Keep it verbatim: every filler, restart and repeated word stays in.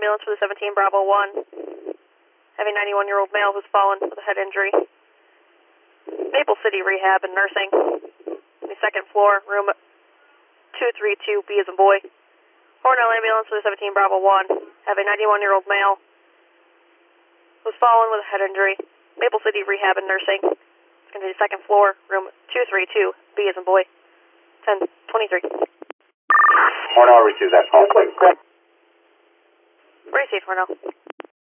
ambulance for the seventeen Bravo one. Have a ninety-one-year-old male who's fallen with a head injury. Maple City Rehab and Nursing. The second floor, room two three two, B as in boy. Hornell ambulance for the seventeen Bravo one. Have a ninety-one-year-old male who's fallen with a head injury. Maple City Rehab and Nursing. It's going to be the second floor, room two three two, B as in boy. ten twenty-three. Hornell, receive that call. Received, Hornell.